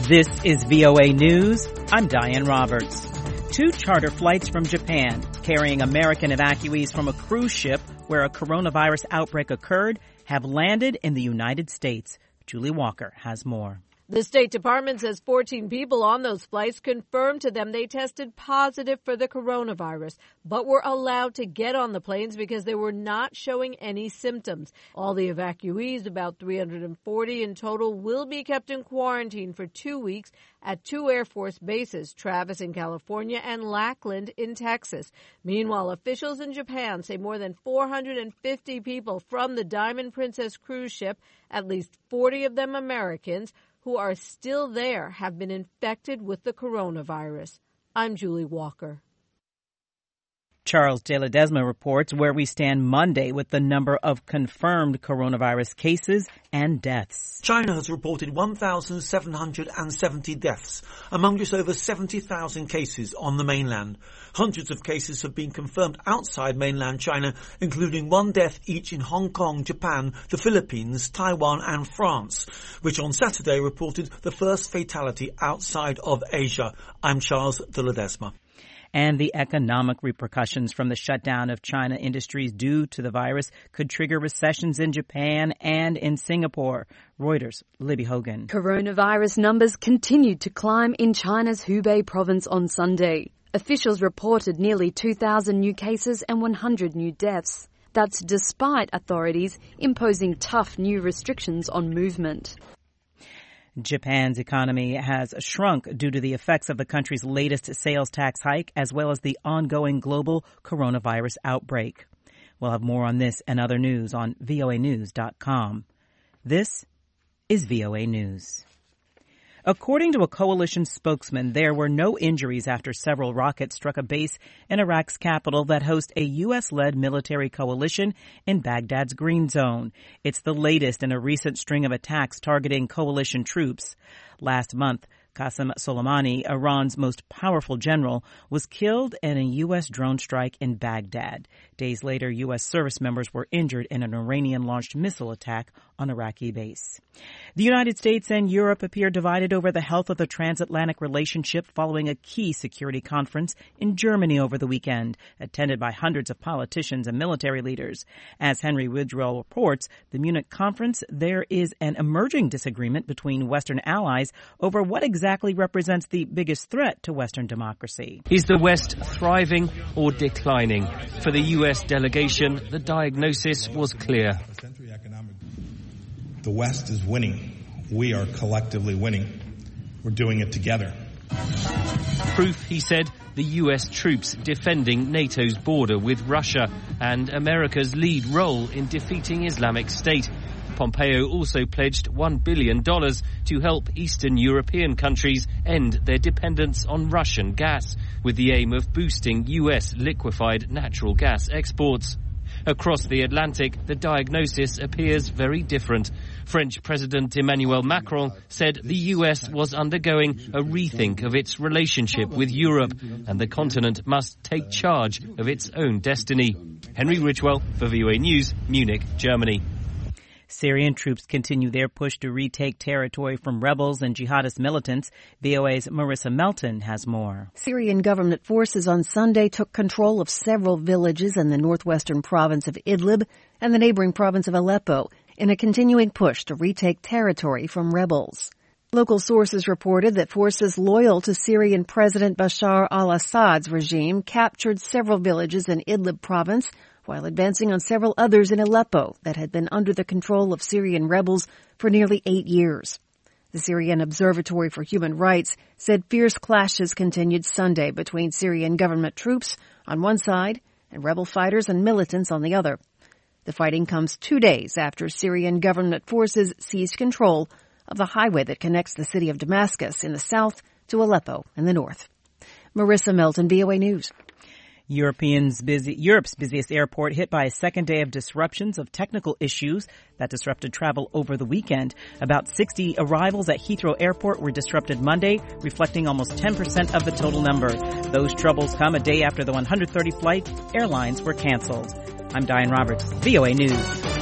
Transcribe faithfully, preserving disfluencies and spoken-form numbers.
This is V O A News. I'm Diane Roberts. Two charter flights from Japan carrying American evacuees from a cruise ship where a coronavirus outbreak occurred have landed in the United States. Julie Walker has more. The State Department says fourteen people on those flights confirmed to them they tested positive for the coronavirus, but were allowed to get on the planes because they were not showing any symptoms. All the evacuees, about three hundred forty in total, will be kept in quarantine for two weeks at two Air Force bases, Travis in California and Lackland in Texas. Meanwhile, officials in Japan say more than four hundred fifty people from the Diamond Princess cruise ship, at least forty of them Americans, who are still there, have been infected with the coronavirus. I'm Julie Walker. Charles de Ledesma reports where we stand Monday with the number of confirmed coronavirus cases and deaths. China has reported one thousand seven hundred seventy deaths, among just over seventy thousand cases on the mainland. Hundreds of cases have been confirmed outside mainland China, including one death each in Hong Kong, Japan, the Philippines, Taiwan and France, which on Saturday reported the first fatality outside of Asia. I'm Charles de Ledesma. And the economic repercussions from the shutdown of China industries due to the virus could trigger recessions in Japan and in Singapore. Reuters' Libby Hogan. Coronavirus numbers continued to climb in China's Hubei province on Sunday. Officials reported nearly two thousand new cases and one hundred new deaths. That's despite authorities imposing tough new restrictions on movement. Japan's economy has shrunk due to the effects of the country's latest sales tax hike, as well as the ongoing global coronavirus outbreak. We'll have more on this and other news on V O A news dot com. This is V O A News. According to a coalition spokesman, there were no injuries after several rockets struck a base in Iraq's capital that hosts a U S-led military coalition in Baghdad's Green Zone. It's the latest in a recent string of attacks targeting coalition troops. Last month, Qasem Soleimani, Iran's most powerful general, was killed in a U S drone strike in Baghdad. Days later, U S service members were injured in an Iranian-launched missile attack on Iraqi base. The United States and Europe appear divided over the health of the transatlantic relationship following a key security conference in Germany over the weekend, attended by hundreds of politicians and military leaders. As Henry Ridgwell reports, the Munich conference, there is an emerging disagreement between Western allies over what exactly represents the biggest threat to Western democracy. Is the West thriving or declining? For the U S delegation, the diagnosis was clear. The West is winning. We are collectively winning. We're doing it together. Proof, he said, the U S troops defending NATO's border with Russia and America's lead role in defeating Islamic State. Pompeo also pledged one billion dollars to help Eastern European countries end their dependence on Russian gas, with the aim of boosting U S liquefied natural gas exports. Across the Atlantic, the diagnosis appears very different. French President Emmanuel Macron said the U S was undergoing a rethink of its relationship with Europe, and the continent must take charge of its own destiny. Henry Ridgwell for V O A News, Munich, Germany. Syrian troops continue their push to retake territory from rebels and jihadist militants. V O A's Marissa Melton has more. Syrian government forces on Sunday took control of several villages in the northwestern province of Idlib and the neighboring province of Aleppo in a continuing push to retake territory from rebels. Local sources reported that forces loyal to Syrian President Bashar al-Assad's regime captured several villages in Idlib province, while advancing on several others in Aleppo that had been under the control of Syrian rebels for nearly eight years. The Syrian Observatory for Human Rights said fierce clashes continued Sunday between Syrian government troops on one side and rebel fighters and militants on the other. The fighting comes two days after Syrian government forces seized control of the highway that connects the city of Damascus in the south to Aleppo in the north. Marissa Melton, V O A News. Europeans busy, Europe's busiest airport hit by a second day of disruptions of technical issues that disrupted travel over the weekend. About sixty arrivals at Heathrow Airport were disrupted Monday, reflecting almost ten percent of the total number. Those troubles come a day after the one hundred thirty flight airlines were canceled. I'm Diane Roberts, V O A News.